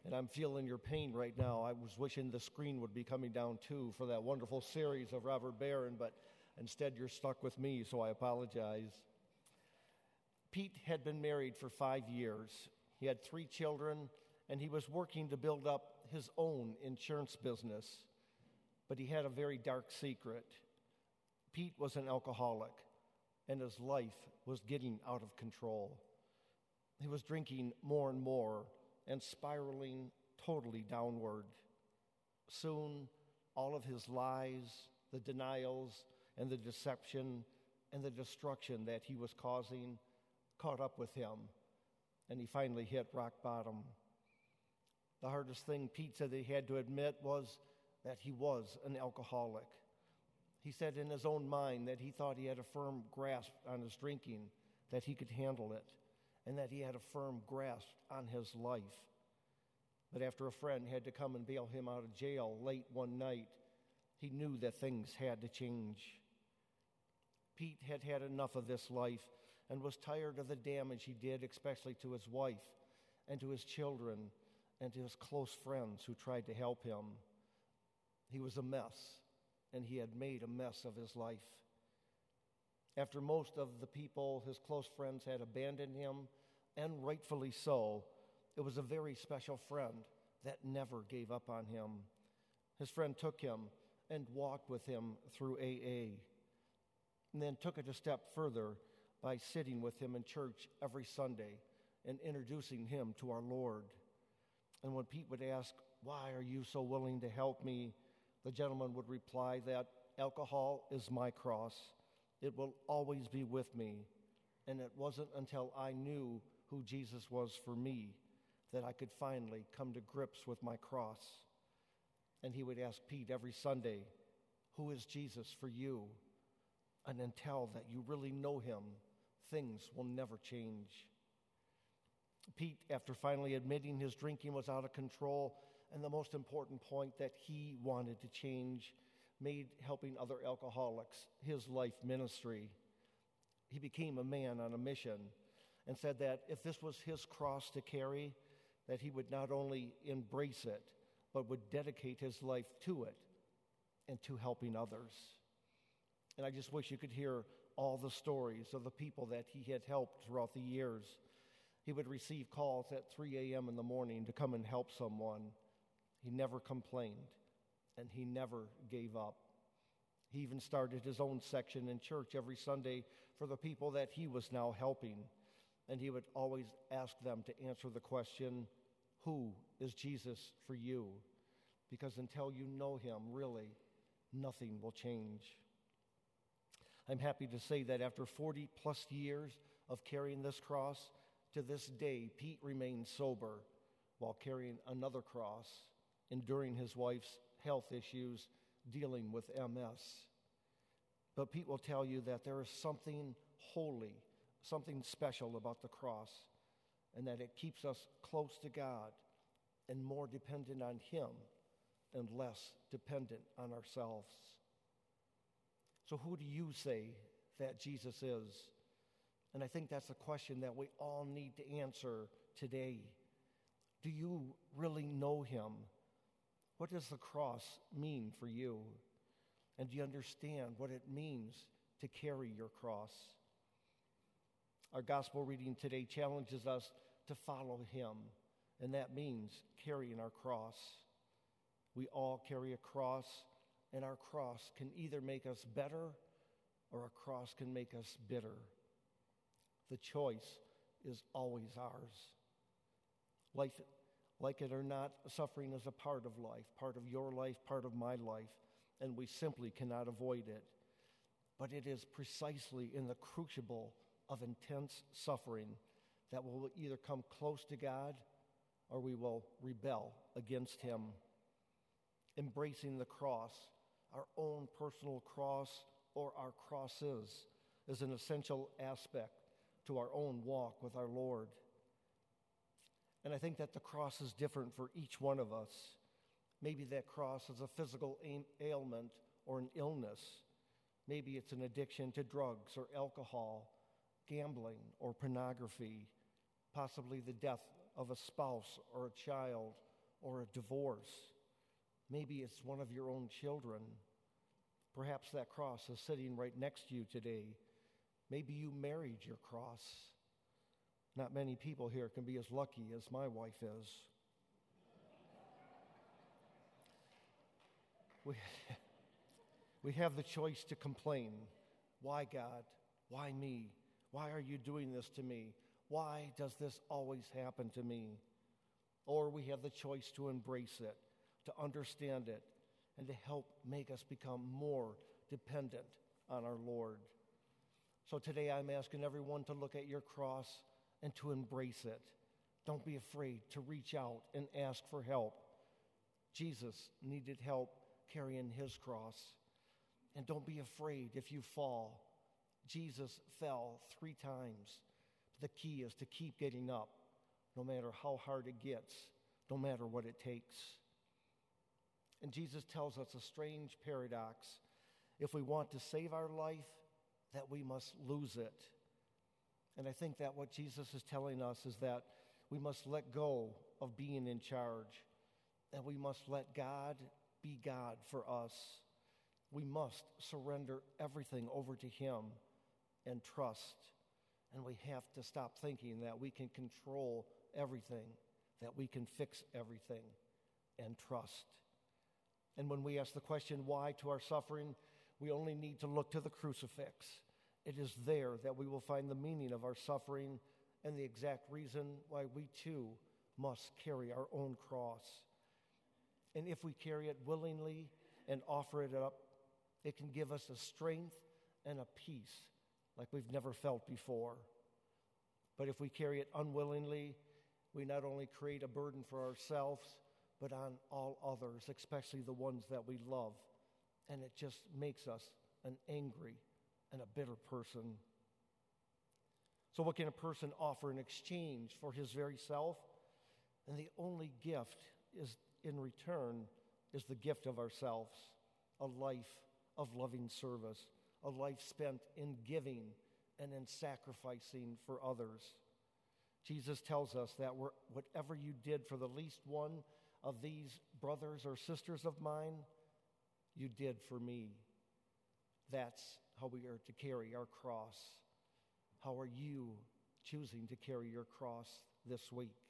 And I'm feeling your pain right now. I was wishing the screen would be coming down too for that wonderful series of Robert Barron, but instead you're stuck with me, so I apologize. Pete had been married for 5 years. He had 3 children, and he was working to build up his own insurance business. But he had a very dark secret. Pete was an alcoholic, and his life was getting out of control. He was drinking more and more and spiraling totally downward. Soon, all of his lies, the denials, and the deception and the destruction that he was causing caught up with him, and he finally hit rock bottom. The hardest thing Pete said that he had to admit was that he was an alcoholic. He said in his own mind that he thought he had a firm grasp on his drinking, that he could handle it, and that he had a firm grasp on his life. But after a friend had to come and bail him out of jail late one night, he knew that things had to change. Pete had had enough of this life and was tired of the damage he did, especially to his wife and to his children and to his close friends who tried to help him. He was a mess, and he had made a mess of his life. After most of the people, his close friends, had abandoned him, and rightfully so, it was a very special friend that never gave up on him. His friend took him and walked with him through AA, and then took it a step further by sitting with him in church every Sunday and introducing him to our Lord. And when Pete would ask, "Why are you so willing to help me?" the gentleman would reply that alcohol is my cross. It will always be with me. And it wasn't until I knew who Jesus was for me that I could finally come to grips with my cross. And he would ask Pete every Sunday, "Who is Jesus for you?" And until that you really know him, things will never change. Pete, after finally admitting his drinking was out of control, and the most important point that he wanted to change, made helping other alcoholics his life ministry. He became a man on a mission and said that if this was his cross to carry, that he would not only embrace it, but would dedicate his life to it and to helping others. And I just wish you could hear all the stories of the people that he had helped throughout the years. He would receive calls at 3 a.m. in the morning to come and help someone. He never complained, and he never gave up. He even started his own section in church every Sunday for the people that he was now helping. And he would always ask them to answer the question, "Who is Jesus for you?" Because until you know him, really, nothing will change. I'm happy to say that after 40 plus years of carrying this cross, to this day, Pete remains sober while carrying another cross, enduring his wife's health issues, dealing with MS. But Pete will tell you that there is something holy, something special about the cross, and that it keeps us close to God and more dependent on him and less dependent on ourselves. So who do you say that Jesus is? And I think that's a question that we all need to answer today. Do you really know him? What does the cross mean for you? And do you understand what it means to carry your cross? Our gospel reading today challenges us to follow him, and that means carrying our cross. We all carry a cross, and our cross can either make us better or a cross can make us bitter. The choice is always ours. Life, like it or not, suffering is a part of life, part of your life, part of my life, and we simply cannot avoid it. But it is precisely in the crucible of intense suffering that we will either come close to God or we will rebel against him. Embracing the cross, our own personal cross or our crosses, is an essential aspect to our own walk with our Lord. And I think that the cross is different for each one of us. Maybe that cross is a physical ailment or an illness. Maybe it's an addiction to drugs or alcohol, gambling or pornography, possibly the death of a spouse or a child, or a divorce. Maybe it's one of your own children. Perhaps that cross is sitting right next to you today. Maybe you married your cross. Not many people here can be as lucky as my wife is. We have the choice to complain. Why, God? Why me? Why are you doing this to me? Why does this always happen to me? Or we have the choice to embrace it, to understand it, and to help make us become more dependent on our Lord. So today I'm asking everyone to look at your cross and to embrace it. Don't be afraid to reach out and ask for help. Jesus needed help carrying his cross. And don't be afraid if you fall. Jesus fell 3 times. The key is to keep getting up, no matter how hard it gets, no matter what it takes. And Jesus tells us a strange paradox. If we want to save our life, that we must lose it. And I think that what Jesus is telling us is that we must let go of being in charge, and we must let God be God for us. We must surrender everything over to him and trust. And we have to stop thinking that we can control everything, that we can fix everything, and trust. And when we ask the question, why to our suffering, we only need to look to the crucifix. It is there that we will find the meaning of our suffering and the exact reason why we too must carry our own cross. And if we carry it willingly and offer it up, it can give us a strength and a peace like we've never felt before. But if we carry it unwillingly, we not only create a burden for ourselves, but on all others, especially the ones that we love. And it just makes us an angry and a bitter person. So what can a person offer in exchange for his very self? And the only gift is in return is the gift of ourselves, a life of loving service, a life spent in giving and in sacrificing for others. Jesus tells us that whatever you did for the least one of these brothers or sisters of mine, you did for me. That's how we are to carry our cross. How are you choosing to carry your cross this week?